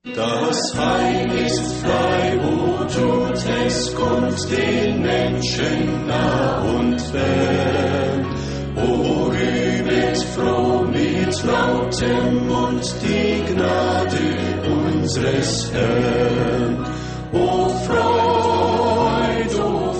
Das Heil ist frei, wo tut es, kommt den Menschen nah und fern. O rühmet froh mit lautem Mund die Gnade unseres Herrn. O Freud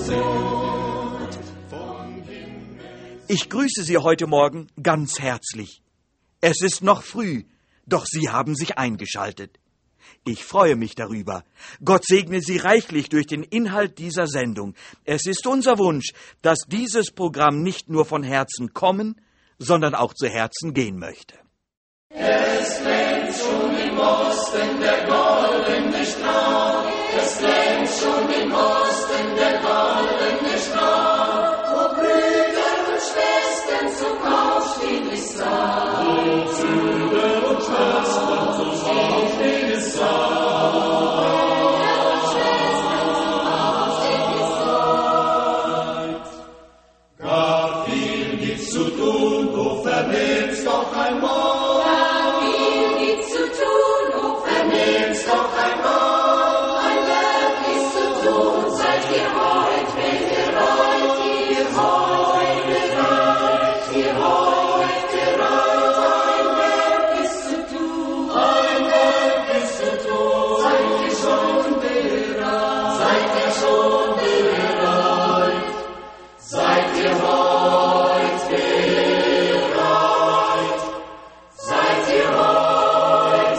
vom Himmel. Ich grüße Sie heute Morgen ganz herzlich. Es ist noch früh, doch Sie haben sich eingeschaltet. Ich freue mich darüber. Gott segne Sie reichlich durch den Inhalt dieser Sendung. Es ist unser Wunsch, dass dieses Programm nicht nur von Herzen kommen, sondern auch zu Herzen gehen möchte. Es glänzt schon im Osten der goldene Strahl. Es glänzt schon im Osten der goldene Strahl. Wo Brüder und Schwestern zum Aufstehen ist da. Wo Brüder und Schwestern zum Aufstehen ist da. Gar viel gibt's zu tun, o vernehmt's doch einmal. Gar viel gibt's zu tun, o Vernehmt's doch einmal. ein Werk ist zu tun, seid ihr heute bereit, ihr heute bereit, ihr heute bereit, ein Werk ist zu tun, Ein Werk ist zu tun. seid ihr schon bereit, Seid ihr schon bereit? Seid ihr heut bereit? Seid ihr heut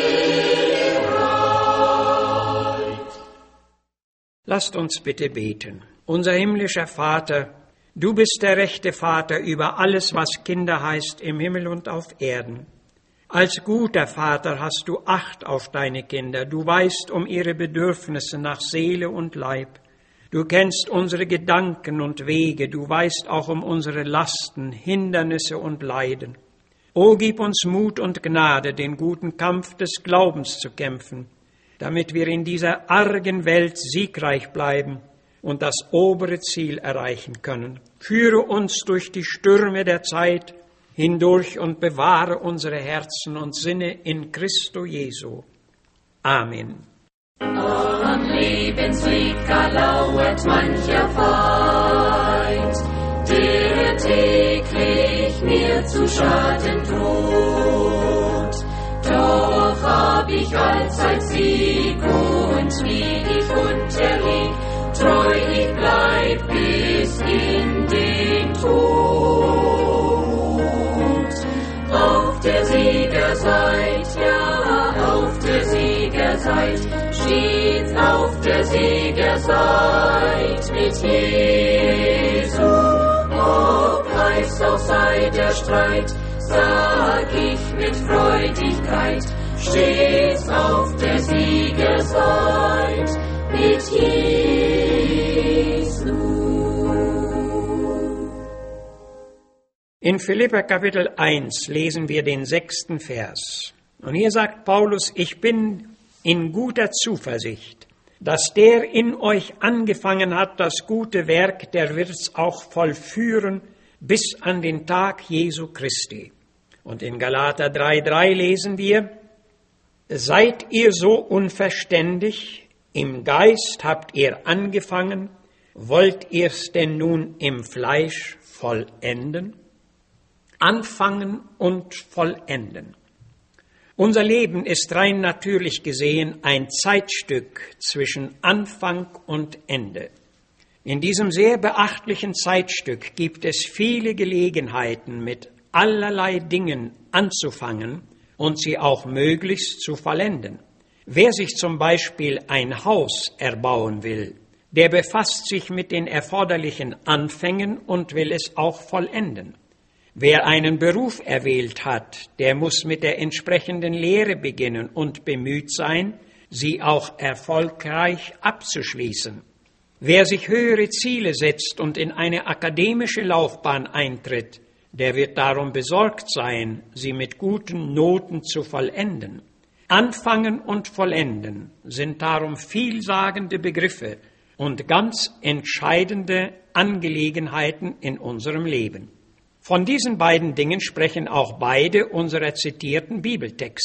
bereit? Lasst uns bitte beten. Unser himmlischer Vater, du bist der rechte Vater über alles, was Kinder heißt, im Himmel und auf Erden. Als guter Vater hast du Acht auf deine Kinder. Du weißt um ihre Bedürfnisse nach Seele und Leib. Du kennst unsere Gedanken und Wege. Du weißt auch um unsere Lasten, Hindernisse und Leiden. O gib uns Mut und Gnade, den guten Kampf des Glaubens zu kämpfen, damit wir in dieser argen Welt siegreich bleiben und das obere Ziel erreichen können. Führe uns durch die Stürme der Zeit hindurch und bewahre unsere Herzen und Sinne in Christo Jesu. Amen. am Lebensweg gar lauert mancher Feind, der täglich mir zu Schaden droht. Doch hab ich allzeit Sieg und wie ich unterlieg, treu ich bleib bis in den Tod. Auf der Siegerseite, ja, auf der Siegerseite, steht's auf der Siegerseite mit Jesu. Ob heiß auch sei der Streit, sag ich mit Freudigkeit, steht's auf der Siegerseite mit Jesu. In Philipper Kapitel 1 lesen wir den 6. Vers. Und hier sagt Paulus, ich bin in guter Zuversicht, dass der in euch angefangen hat, das gute Werk, der wird's auch vollführen bis an den Tag Jesu Christi. Und in Galater 3,3 lesen wir, seid ihr so unverständig, im Geist habt ihr angefangen, wollt ihr's denn nun im Fleisch vollenden? Anfangen und vollenden. Unser Leben ist rein natürlich gesehen ein Zeitstück zwischen Anfang und Ende. In diesem sehr beachtlichen Zeitstück gibt es viele Gelegenheiten, mit allerlei Dingen anzufangen und sie auch möglichst zu vollenden. Wer sich zum Beispiel ein Haus erbauen will, der befasst sich mit den erforderlichen Anfängen und will es auch vollenden. Wer einen Beruf erwählt hat, der muss mit der entsprechenden Lehre beginnen und bemüht sein, sie auch erfolgreich abzuschließen. Wer sich höhere Ziele setzt und in eine akademische Laufbahn eintritt, der wird darum besorgt sein, sie mit guten Noten zu vollenden. Anfangen und vollenden sind darum vielsagende Begriffe und ganz entscheidende Angelegenheiten in unserem Leben. Von diesen beiden Dingen sprechen auch beide unserer zitierten Bibeltexte.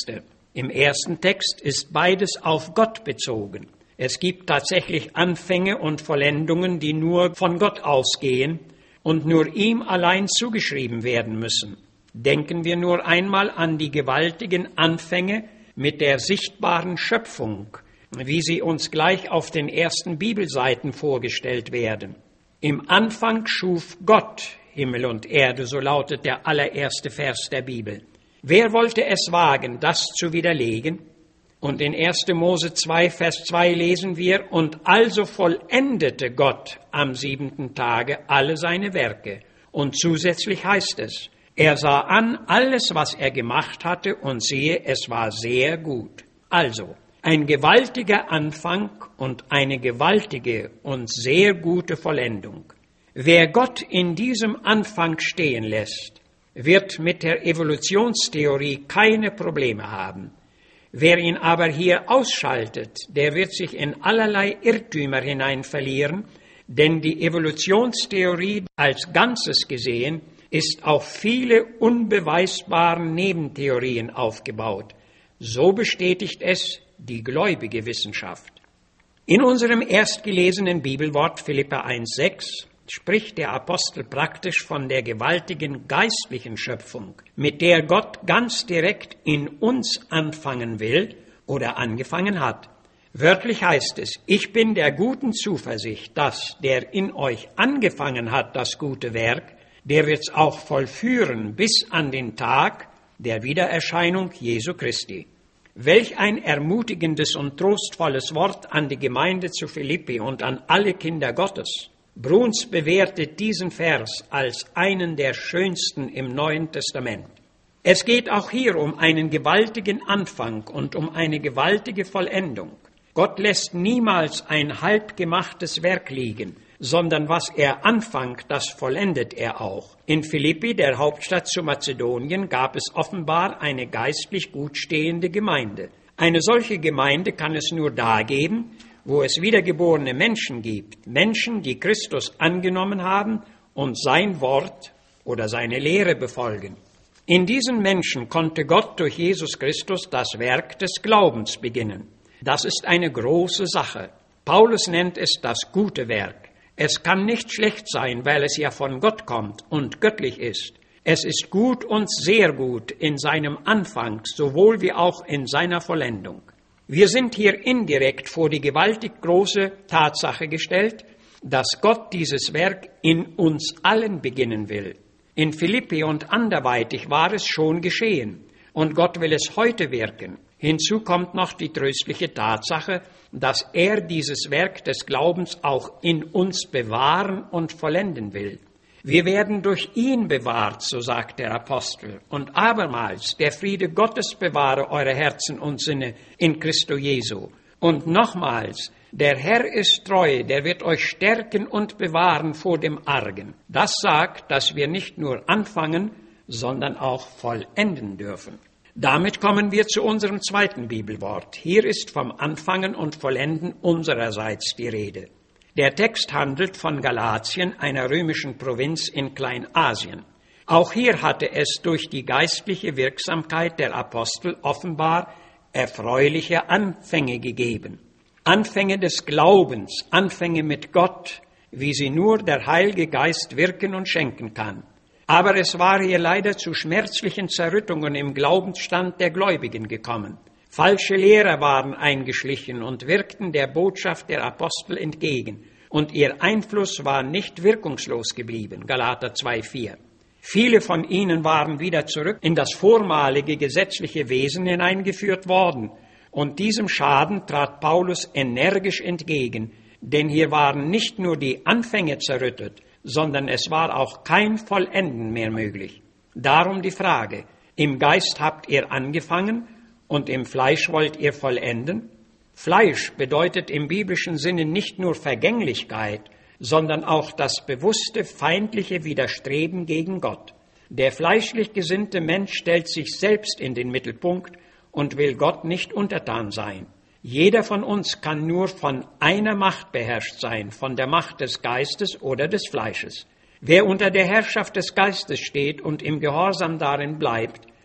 Im ersten Text ist beides auf Gott bezogen. Es gibt tatsächlich Anfänge und Vollendungen, die nur von Gott ausgehen und nur ihm allein zugeschrieben werden müssen. Denken wir nur einmal an die gewaltigen Anfänge mit der sichtbaren Schöpfung, wie sie uns gleich auf den ersten Bibelseiten vorgestellt werden. Im Anfang schuf Gott Himmel und Erde, so lautet der allererste Vers der Bibel. Wer wollte es wagen, das zu widerlegen? Und in 1. Mose 2, Vers 2 lesen wir, und also vollendete Gott am 7. Tage alle seine Werke. Und zusätzlich heißt es, er sah an alles, was er gemacht hatte, und siehe, es war sehr gut. Also, ein gewaltiger Anfang und eine gewaltige und sehr gute Vollendung. Wer Gott in diesem Anfang stehen lässt, wird mit der Evolutionstheorie keine Probleme haben. Wer ihn aber hier ausschaltet, der wird sich in allerlei Irrtümer hinein verlieren, denn die Evolutionstheorie als Ganzes gesehen ist auf viele unbeweisbaren Nebentheorien aufgebaut. So bestätigt es die gläubige Wissenschaft. In unserem erstgelesenen Bibelwort Philipper 1,6 spricht der Apostel praktisch von der gewaltigen geistlichen Schöpfung, mit der Gott ganz direkt in uns anfangen will oder angefangen hat. Wörtlich heißt es, ich bin der guten Zuversicht, dass der in euch angefangen hat, das gute Werk, der wird's auch vollführen bis an den Tag der Wiedererscheinung Jesu Christi. Welch ein ermutigendes und trostvolles Wort an die Gemeinde zu Philippi und an alle Kinder Gottes. Bruns bewertet diesen Vers als einen der schönsten im Neuen Testament. Es geht auch hier um einen gewaltigen Anfang und um eine gewaltige Vollendung. Gott lässt niemals ein halb gemachtes Werk liegen, sondern was er anfängt, das vollendet er auch. In Philippi, der Hauptstadt zu Mazedonien, gab es offenbar eine geistlich gut stehende Gemeinde. Eine solche Gemeinde kann es nur da geben, wo es wiedergeborene Menschen gibt, Menschen, die Christus angenommen haben und sein Wort oder seine Lehre befolgen. In diesen Menschen konnte Gott durch Jesus Christus das Werk des Glaubens beginnen. Das ist eine große Sache. Paulus nennt es das gute Werk. Es kann nicht schlecht sein, weil es ja von Gott kommt und göttlich ist. Es ist gut und sehr gut in seinem Anfang, sowohl wie auch in seiner Vollendung. Wir sind hier indirekt vor die gewaltig große Tatsache gestellt, dass Gott dieses Werk in uns allen beginnen will. In Philippi und anderweitig war es schon geschehen und Gott will es heute wirken. Hinzu kommt noch die tröstliche Tatsache, dass er dieses Werk des Glaubens auch in uns bewahren und vollenden will. Wir werden durch ihn bewahrt, so sagt der Apostel. Und abermals, der Friede Gottes bewahre eure Herzen und Sinne in Christo Jesu. Und nochmals, der Herr ist treu, der wird euch stärken und bewahren vor dem Argen. Das sagt, dass wir nicht nur anfangen, sondern auch vollenden dürfen. Damit kommen wir zu unserem zweiten Bibelwort. Hier ist vom Anfangen und Vollenden unsererseits die Rede. Der Text handelt von Galatien, einer römischen Provinz in Kleinasien. Auch hier hatte es durch die geistliche Wirksamkeit der Apostel offenbar erfreuliche Anfänge gegeben. Anfänge des Glaubens, Anfänge mit Gott, wie sie nur der Heilige Geist wirken und schenken kann. Aber es war hier leider zu schmerzlichen Zerrüttungen im Glaubensstand der Gläubigen gekommen. Falsche Lehrer waren eingeschlichen und wirkten der Botschaft der Apostel entgegen, und ihr Einfluss war nicht wirkungslos geblieben, Galater 2,4. Viele von ihnen waren wieder zurück in das vormalige gesetzliche Wesen hineingeführt worden, und diesem Schaden trat Paulus energisch entgegen, denn hier waren nicht nur die Anfänge zerrüttet, sondern es war auch kein Vollenden mehr möglich. Darum die Frage, im Geist habt ihr angefangen und im Fleisch wollt ihr vollenden? Fleisch bedeutet im biblischen Sinne nicht nur Vergänglichkeit, sondern auch das bewusste feindliche Widerstreben gegen Gott. Der fleischlich gesinnte Mensch stellt sich selbst in den Mittelpunkt und will Gott nicht untertan sein. Jeder von uns kann nur von einer Macht beherrscht sein, von der Macht des Geistes oder des Fleisches. Wer unter der Herrschaft des Geistes steht und im Gehorsam darin bleibt,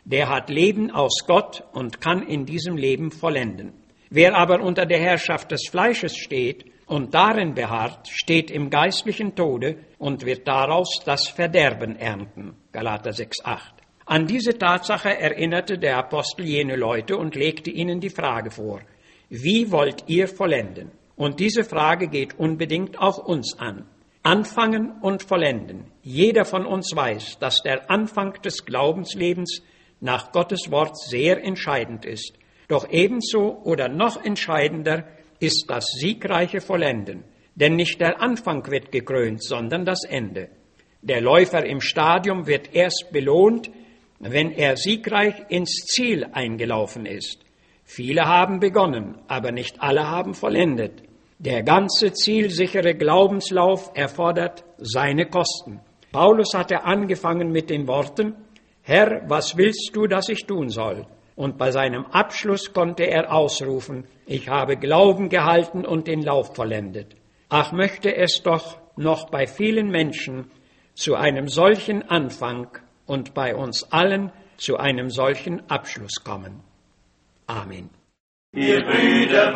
der hat Leben aus Gott und kann in diesem Leben vollenden. Wer aber unter der Herrschaft des Fleisches steht und darin beharrt, steht im geistlichen Tode und wird daraus das Verderben ernten. Galater 6,8. An diese Tatsache erinnerte der Apostel jene Leute und legte ihnen die Frage vor: Wie wollt ihr vollenden? Und diese Frage geht unbedingt auch uns an. Anfangen und vollenden. Jeder von uns weiß, dass der Anfang des Glaubenslebens nach Gottes Wort sehr entscheidend ist. Doch ebenso oder noch entscheidender ist das siegreiche Vollenden. Denn nicht der Anfang wird gekrönt, sondern das Ende. Der Läufer im Stadium wird erst belohnt, wenn er siegreich ins Ziel eingelaufen ist. Viele haben begonnen, aber nicht alle haben vollendet. Der ganze zielsichere Glaubenslauf erfordert seine Kosten. Paulus hatte angefangen mit den Worten: Herr, was willst du, dass ich tun soll? Und bei seinem Abschluss konnte er ausrufen: Ich habe Glauben gehalten und den Lauf vollendet. Ach, möchte es doch noch bei vielen Menschen zu einem solchen Anfang und bei uns allen zu einem solchen Abschluss kommen. Amen. Ihr Brüder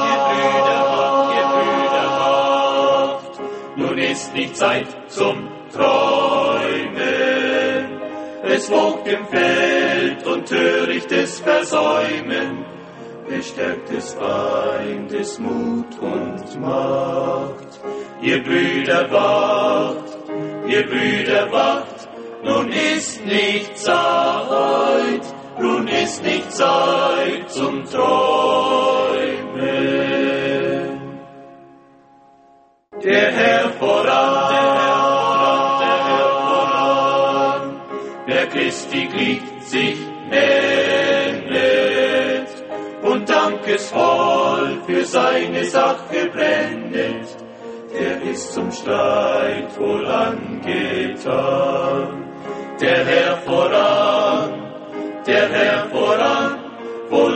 wacht, nun ist nicht Zeit zum Träumen. Es wogt im Feld und törichtes Versäumen, bestärkt des Feindes Mut und Macht. Ihr Brüder wacht, nun ist nicht Zeit, zum Träumen. Der Herr voran, wer Christi Glied sich nennet und dankesvoll für seine Sache brennet, der ist zum Streit wohl angetan. Der Herr voran, wohl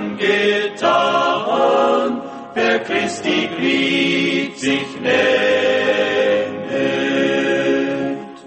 angetan, wer Christi Glied sich nennet.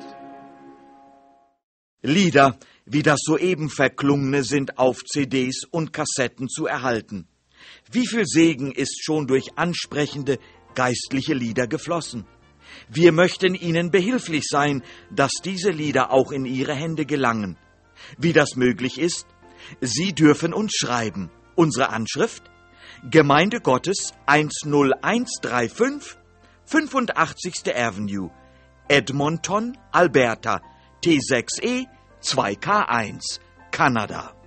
Lieder wie das soeben verklungene sind auf CDs und Kassetten zu erhalten. Wie viel Segen ist schon durch ansprechende geistliche Lieder geflossen. Wir möchten Ihnen behilflich sein, dass diese Lieder auch in Ihre Hände gelangen. Wie das möglich ist? Sie dürfen uns schreiben. Unsere Anschrift: Gemeinde Gottes 10135, 85. Avenue, Edmonton, Alberta, T6E 2K1, Kanada.